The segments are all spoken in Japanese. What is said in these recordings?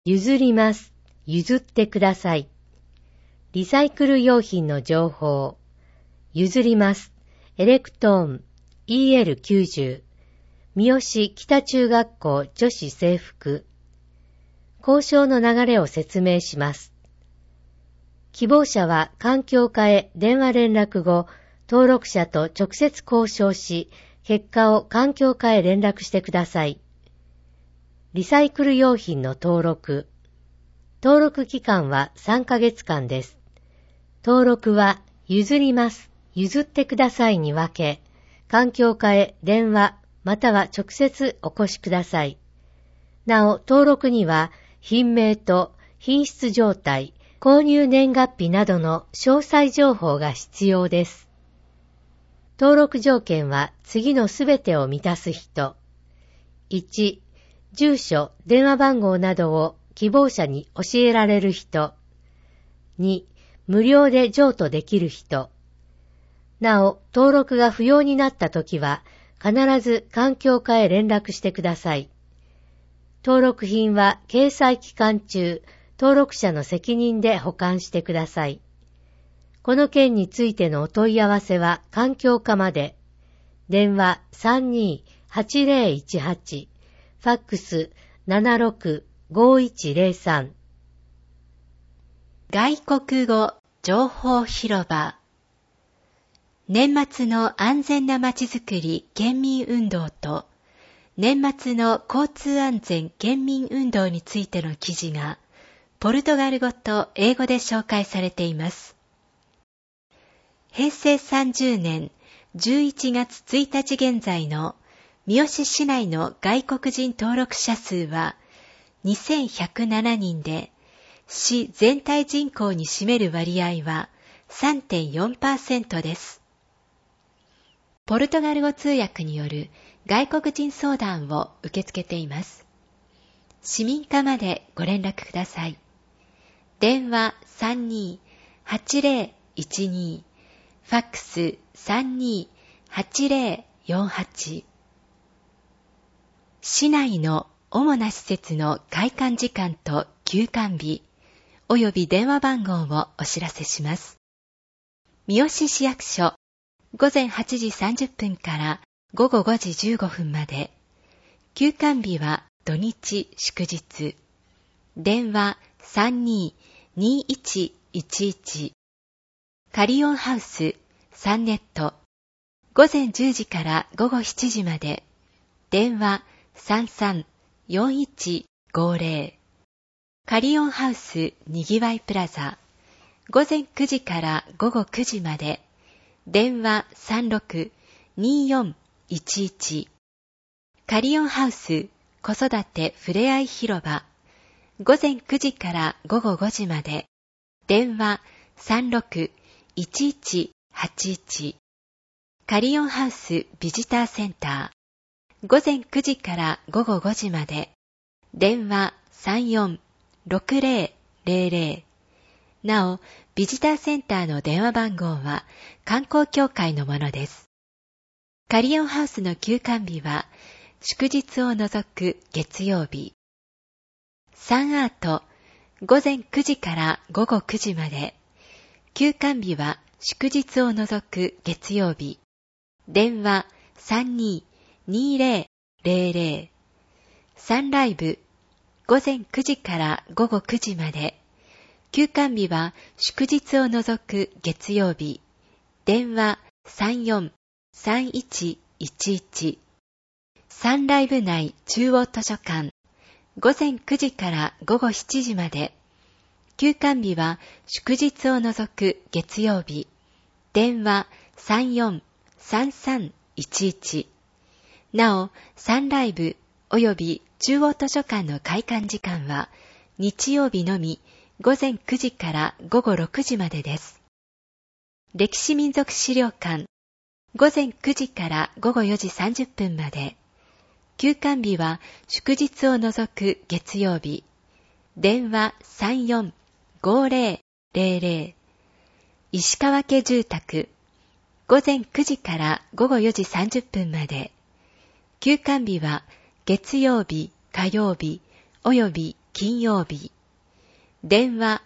譲ります。譲ってください。リサイクル用品の情報。譲ります。エレクトーン EL90 三好北中学校女子制服。交渉の流れを説明します。希望者は環境課へ電話連絡後、登録者と直接交渉し、結果を環境課へ連絡してください。リサイクル用品の登録。登録期間は3ヶ月間です。登録は譲ります、譲ってくださいに分け、環境課へ電話または直接お越しください。なお、登録には品名と品質状態、購入年月日などの詳細情報が必要です。登録条件は次のすべてを満たす人。1、住所、電話番号などを希望者に教えられる人。2、無料で譲渡できる人。なお、登録が不要になったときは、必ず環境課へ連絡してください。登録品は掲載期間中、登録者の責任で保管してください。この件についてのお問い合わせは環境課まで。電話 32-8018、ファックス 76-5103。 外国語情報広場。年末の安全なまちづくり県民運動と年末の交通安全県民運動についての記事がポルトガル語と英語で紹介されています。平成30年11月1日現在の三好市内の外国人登録者数は2107人で、市全体人口に占める割合は 3.4% です。ポルトガル語通訳による外国人相談を受け付けています。市民課までご連絡ください。電話 32-8012、ファックス 32-8048。市内の主な施設の開館時間と休館日、および電話番号をお知らせします。三好市役所、午前8時30分から午後5時15分まで。休館日は土日祝日。電話 32-2111。カリオンハウスサンネット。午前10時から午後7時まで。電話 33-4150。カリオンハウスにぎわいプラザ。午前9時から午後9時まで。電話 36-2411。カリオンハウス子育てふれあい広場。午前9時から午後5時まで。電話 36-1181。カリオンハウスビジターセンター。午前9時から午後5時まで。電話 34-6000。なお、ビジターセンターの電話番号は観光協会のものです。カリオンハウスの休館日は祝日を除く月曜日。サンアート、午前9時から午後9時まで。休館日は祝日を除く月曜日。電話 32-2000。サンライブ、午前9時から午後9時まで。休館日は祝日を除く月曜日。電話 34-3111。サンライブ内中央図書館。午前9時から午後7時まで。休館日は祝日を除く月曜日。電話 34-3311。なお、サンライブ及び中央図書館の開館時間は日曜日のみ午前9時から午後6時までです。歴史民族資料館、午前9時から午後4時30分まで。休館日は祝日を除く月曜日。電話 34-5000。石川家住宅、午前9時から午後4時30分まで。休館日は月曜日、火曜日、および金曜日。電話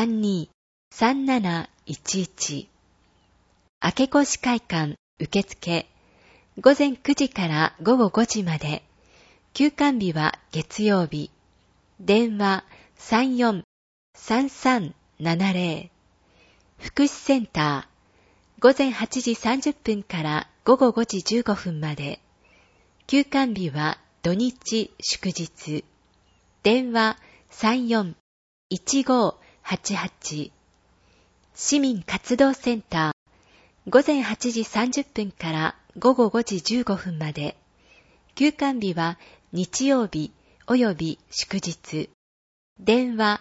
32-3711。明越会館受付。午前9時から午後5時まで。休館日は月曜日。電話34-3370。福祉センター。午前8時30分から午後5時15分まで。休館日は土日祝日。電話34-1588。市民活動センター。午前8時30分から午後5時15分まで。休館日は日曜日及び祝日。電話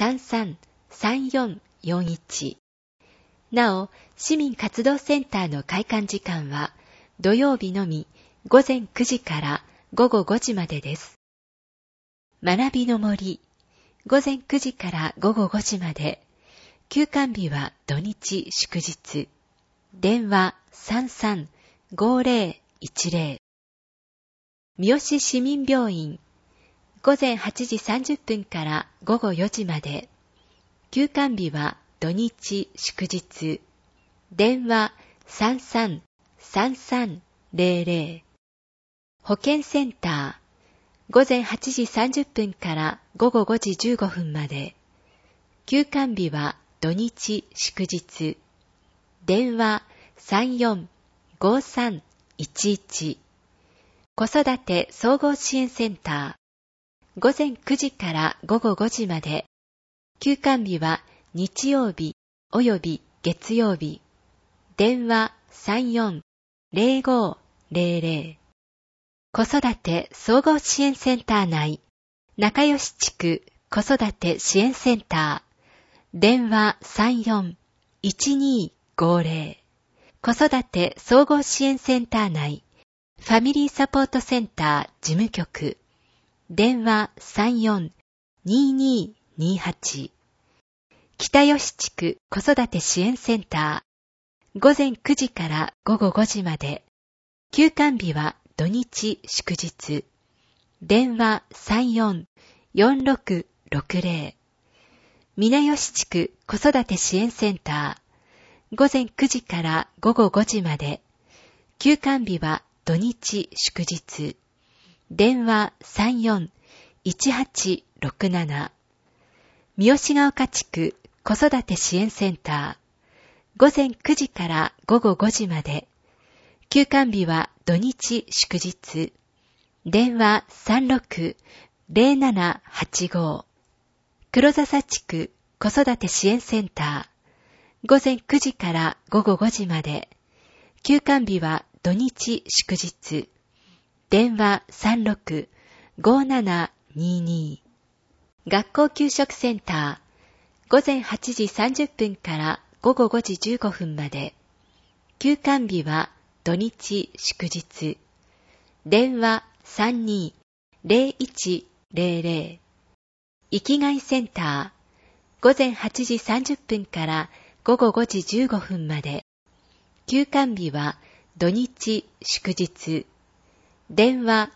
33-3441。なお、市民活動センターの開館時間は土曜日のみ午前9時から午後5時までです。学びの森。午前9時から午後5時まで。休館日は土日祝日。電話33-5010。三好市民病院。午前8時30分から午後4時まで。休館日は土日祝日。電話33-3300。保健センター。午前8時30分から午後5時15分まで。休館日は土日祝日。電話34-5311。子育て総合支援センター。午前9時から午後5時まで。休館日は日曜日及び月曜日。電話34-0500。子育て総合支援センター内。仲良し地区子育て支援センター。電話34-1250。子育て総合支援センター内。ファミリーサポートセンター事務局。電話34-2228。北吉地区子育て支援センター。午前9時から午後5時まで。休館日は土日祝日。電話34-4660。皆吉地区子育て支援センター。午前9時から午後5時まで。休館日は土日祝日。電話34-1867。三好ヶ丘地区子育て支援センター。午前9時から午後5時まで。休館日は土日祝日。電話36-0785。黒笹地区子育て支援センター。午前9時から午後5時まで。休館日は土日祝日。電話36-5722。学校給食センター。午前8時30分から午後5時15分まで。休館日は土日祝日。電話32-0100。生きがいセンター。午前8時30分から午後5時15分まで。休館日は土日祝日。電話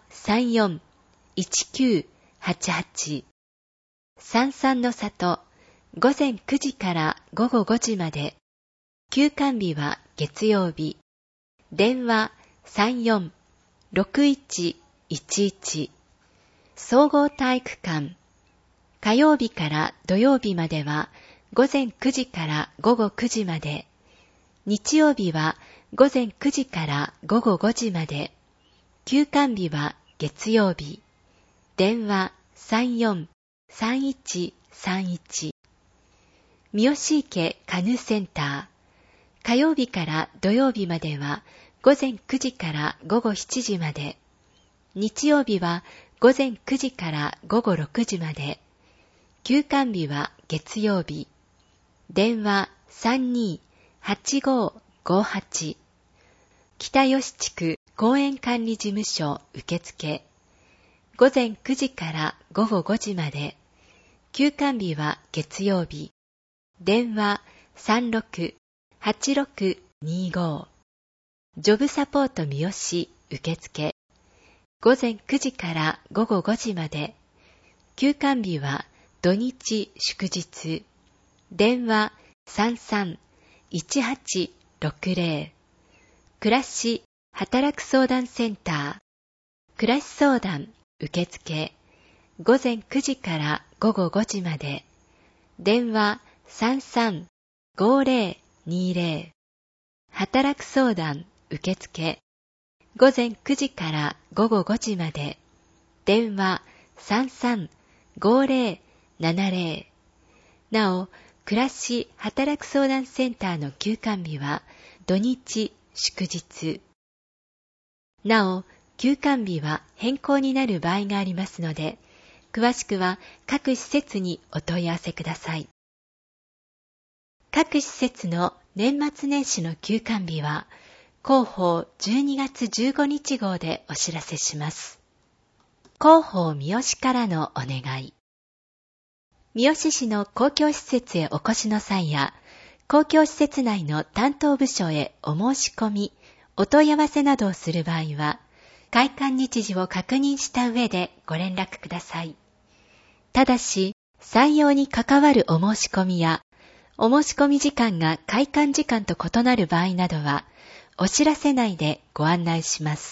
34-1988。三々の里。午前9時から午後5時まで。休館日は月曜日。電話34-6111。総合体育館。火曜日から土曜日までは午前9時から午後9時まで。日曜日は午前9時から午後5時まで。休館日は月曜日。電話34-3131。三好池カヌーセンター。火曜日から土曜日までは午前9時から午後7時まで。日曜日は午前9時から午後6時まで。休館日は月曜日。電話32-8558。北吉地区公園管理事務所受付。午前9時から午後5時まで。休館日は月曜日。電話36-8625。ジョブサポート三好受付。午前9時から午後5時まで。 休館日は土日祝日。電話33-1860。暮らし働く相談センター。暮らし相談受付。午前9時から午後5時まで。電話33-5020。働く相談受付。午前9時から午後5時まで。電話33-5070。なお、暮らし働く相談センターの休館日は土日祝日。なお、休館日は変更になる場合がありますので、詳しくは各施設にお問い合わせください。各施設の年末年始の休館日は、広報12月15日号でお知らせします。広報三好からのお願い。三好市の公共施設へお越しの際や、公共施設内の担当部署へお申し込み、お問い合わせなどをする場合は、開館日時を確認した上でご連絡ください。ただし、採用に関わるお申し込みや、お申し込み時間が開館時間と異なる場合などは、お知らせ内でご案内します。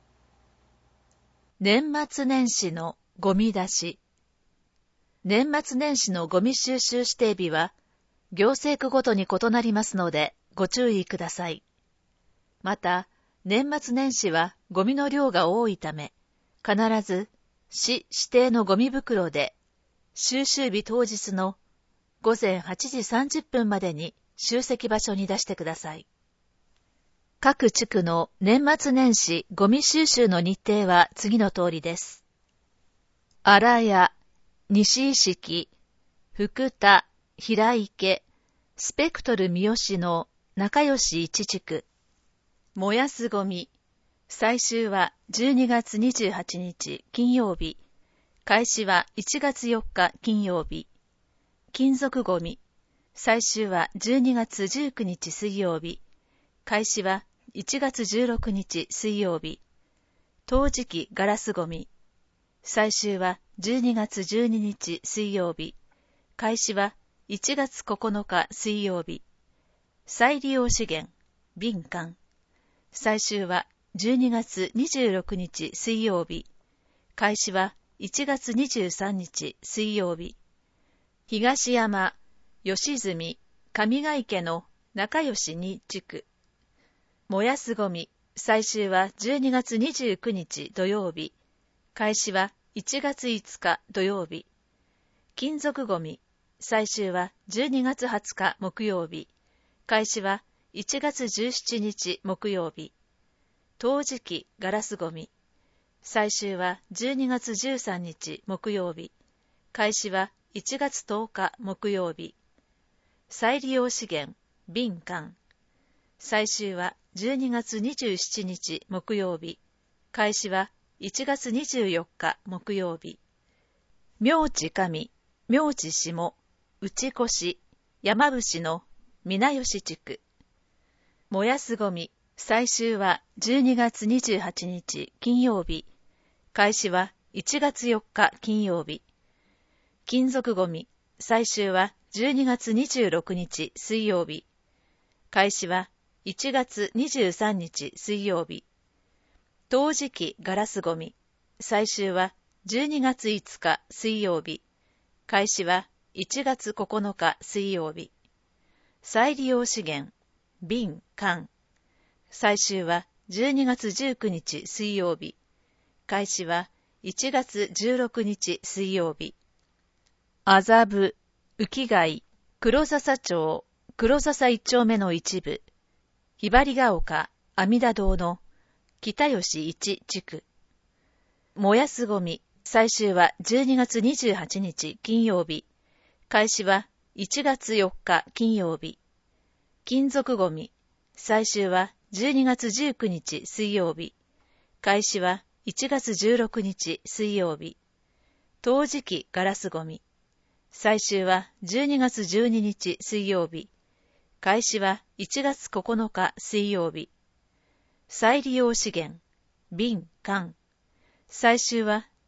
年末年始のゴミ出し。年末年始のゴミ収集指定日は、行政区ごとに異なりますので、ご注意ください。また、年末年始はゴミの量が多いため、必ず市指定のゴミ袋で、収集日当日の午前8時30分までに集積場所に出してください。各地区の年末年始ゴミ収集の日程は次の通りです。荒谷、西井敷、福田、平池、スペクトル三好の仲良し一地区。燃やすゴミ。最終は12月28日金曜日。開始は1月4日金曜日。金属ゴミ。最終は12月19日水曜日。開始は1月16日水曜日。陶磁器ガラスゴミ。最終は12月12日水曜日。開始は1月9日水曜日。再利用資源、瓶缶。最終は12月26日水曜日。開始は1月23日水曜日。東山、吉住、上ヶ池の仲良し2地区。燃やすゴミ。最終は12月29日土曜日。開始は1月5日土曜日。金属ゴミ。最終は12月20日木曜日。開始は1月17日木曜日。陶磁器ガラスゴミ。最終は12月13日木曜日。開始は1月10日木曜日。再利用資源、瓶缶。最終は12月27日木曜日。開始は1月24日木曜日。明知上、明知下、内越、山伏の皆吉地区。燃やすゴミ。最終は12月28日金曜日。開始は1月4日金曜日。金属ゴミ。最終は12月26日水曜日。開始は1月23日水曜日。陶磁器ガラスゴミ。最終は12月5日水曜日。開始は1月9日水曜日。再利用資源、瓶、缶。最終は12月19日水曜日。開始は1月16日水曜日。麻布、浮貝、黒笹町、黒笹一丁目の一部。ひばりが丘、阿弥陀堂の北吉一地区。燃やすゴミ。最終は12月28日金曜日。開始は1月4日金曜日。金属ゴミ。最終は12月19日水曜日。開始は1月16日水曜日。陶磁器ガラスゴミ。最終は12月12日水曜日。開始は1月9日水曜日。再利用資源、瓶、缶。最終は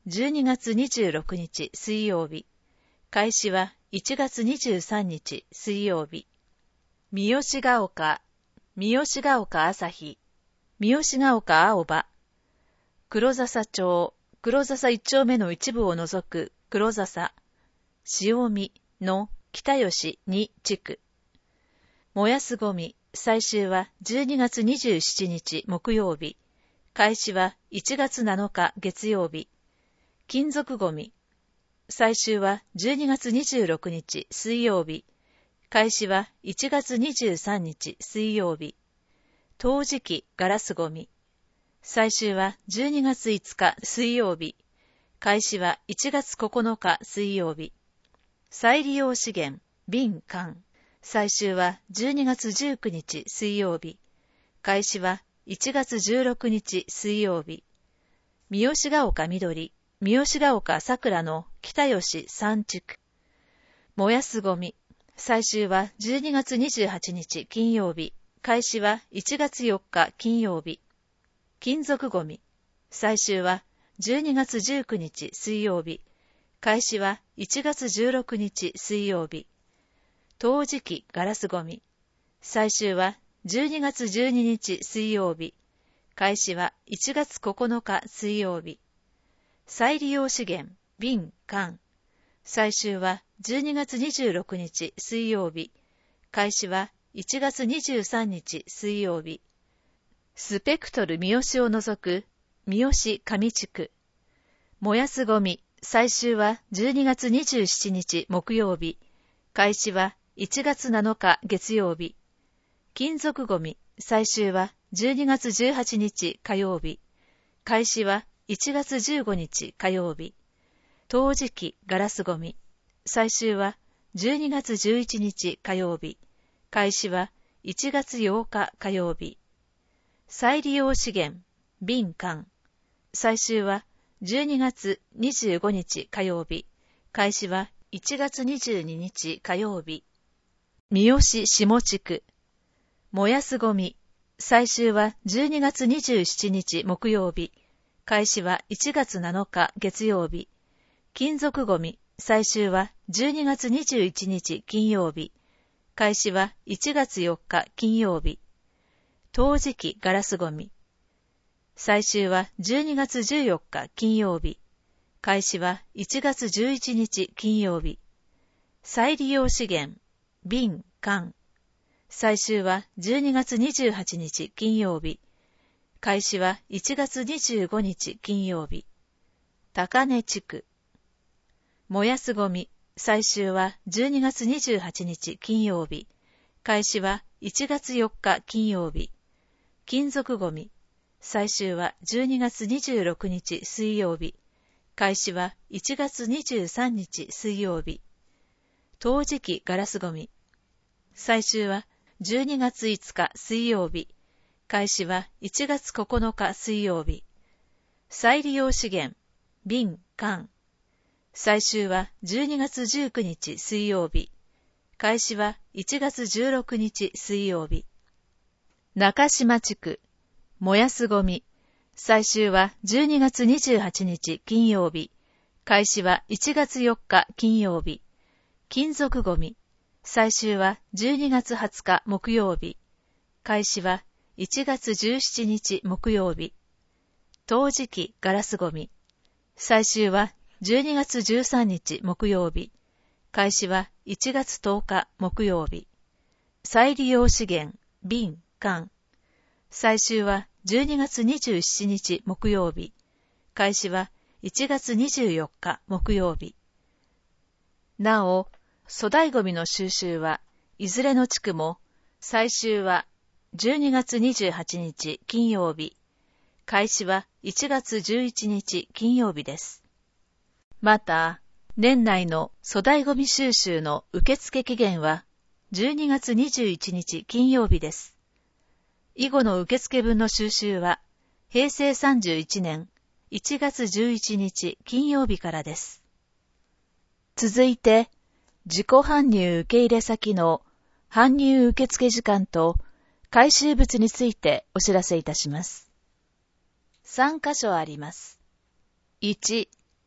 12月26日水曜日。開始は1月23日水曜日。三好ヶ丘、三好ヶ丘朝日、三好ヶ丘青葉、黒笹町、黒笹一丁目の一部を除く黒笹、塩見の北吉2地区。燃やすゴミ、最終は12月27日木曜日。開始は1月7日月曜日。金属ゴミ、最終は12月26日水曜日。開始は1月23日水曜日。陶磁器ガラスゴミ、最終は12月5日水曜日。開始は1月9日水曜日。再利用資源瓶缶、最終は12月19日水曜日。開始は1月16日水曜日。三好ヶ丘緑、三好ヶ丘桜の北吉3地区。燃やすゴミ、最終は12月28日金曜日。開始は1月4日金曜日。金属ゴミ、最終は12月19日水曜日。開始は1月16日水曜日。陶磁器ガラスゴミ、最終は12月12日水曜日。開始は1月9日水曜日。再利用資源瓶缶、最終は12月26日水曜日。開始は1月23日水曜日。スペクトル三好を除く三好上地区。燃やすゴミ、最終は12月27日木曜日。開始は1月7日月曜日。金属ゴミ、最終は12月18日火曜日。開始は1月15日火曜日。陶磁器ガラスゴミ、最終は12月11日火曜日。開始は1月8日火曜日。再利用資源瓶缶、最終は12月25日火曜日。開始は1月22日火曜日。三好下地区。燃やすゴミ、最終は12月27日木曜日。開始は1月7日月曜日。金属ゴミ、最終は12月21日金曜日。開始は1月4日金曜日。陶磁器ガラスゴミ、最終は12月14日金曜日。開始は1月11日金曜日。再利用資源瓶缶、最終は12月28日金曜日。開始は1月25日金曜日。高根地区。燃やすゴミ、最終は12月28日金曜日。開始は1月4日金曜日。金属ゴミ、最終は12月26日水曜日。開始は1月23日水曜日。陶磁器ガラスゴミ、最終は12月5日水曜日。開始は1月9日水曜日。再利用資源瓶缶、最終は12月19日水曜日。開始は1月16日水曜日。中島地区。燃やすゴミ、最終は12月28日金曜日。開始は1月4日金曜日。金属ゴミ、最終は12月20日木曜日。開始は1月17日木曜日。陶磁器ガラスゴミ、最終は12月13日木曜日。開始は1月10日木曜日。再利用資源瓶缶、最終は12月27日木曜日。開始は1月24日木曜日。なお、粗大ゴミの収集はいずれの地区も最終は12月28日金曜日。開始は1月11日金曜日です。また、年内の粗大ゴミ収集の受付期限は12月21日金曜日です。以後の受付分の収集は平成31年1月11日金曜日からです。続いて、自己搬入受け入れ先の搬入受付時間と回収物についてお知らせいたします。3箇所あります。1、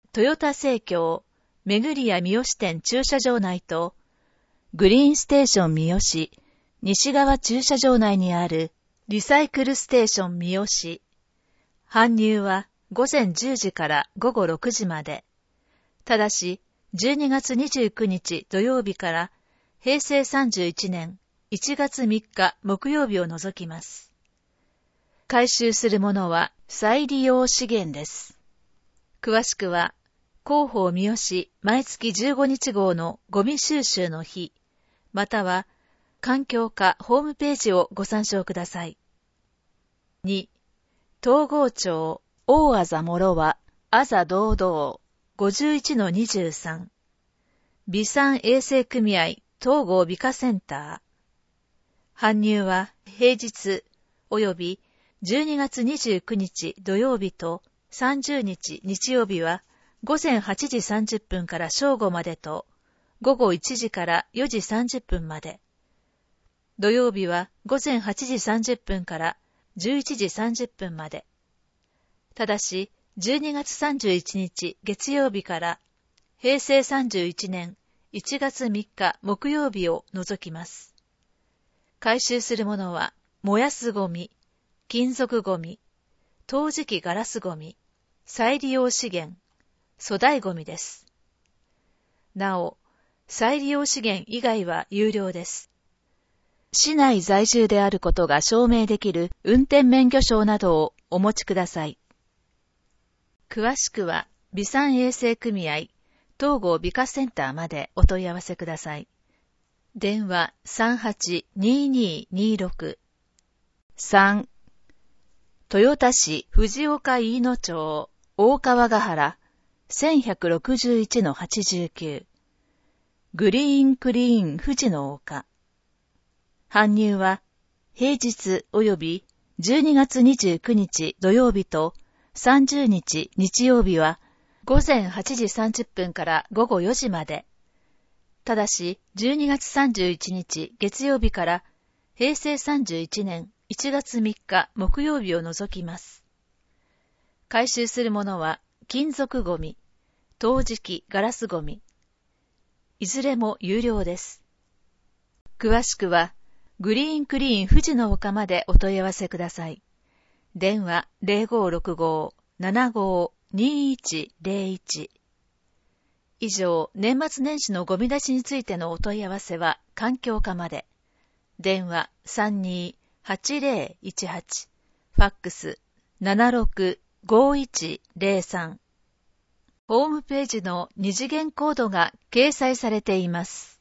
トヨタ生協、めぐりや三好店駐車場内と、グリーンステーション三好、西側駐車場内にあるリサイクルステーション三好。搬入は午前10時から午後6時まで。ただし、12月29日土曜日から平成31年1月3日木曜日を除きます。回収するものは再利用資源です。詳しくは、広報三好毎月15日号のゴミ収集の日、または環境課ホームページをご参照ください。2、東郷町大あざもろはあざ堂々 51-23 美産衛生組合東郷美化センター。搬入は平日及び12月29日土曜日と30日日曜日は午前8時30分から正午までと午後1時から4時30分まで。土曜日は午前8時30分から11時30分まで。ただし、12月31日月曜日から平成31年1月3日木曜日を除きます。回収するものは、燃やすゴミ、金属ゴミ、陶磁器ガラスゴミ、再利用資源、粗大ゴミです。なお、再利用資源以外は有料です。市内在住であることが証明できる運転免許証などをお持ちください。詳しくは、美産衛生組合、東郷美化センターまでお問い合わせください。電話 38-2226 3、豊田市藤岡飯野町大川ヶ原 1161-89 グリーンクリーン富士の丘。搬入は平日及び12月29日土曜日と30日日曜日は午前8時30分から午後4時まで。ただし12月31日月曜日から平成31年1月3日木曜日を除きます。回収するものは金属ゴミ、陶磁器ガラスゴミ。いずれも有料です。詳しくはグリーンクリーン富士の丘までお問い合わせください。電話 0565-75-2101。以上、年末年始のゴミ出しについてのお問い合わせは環境課まで。電話 32-8018。ファックス 76-5103。ホームページの二次元コードが掲載されています。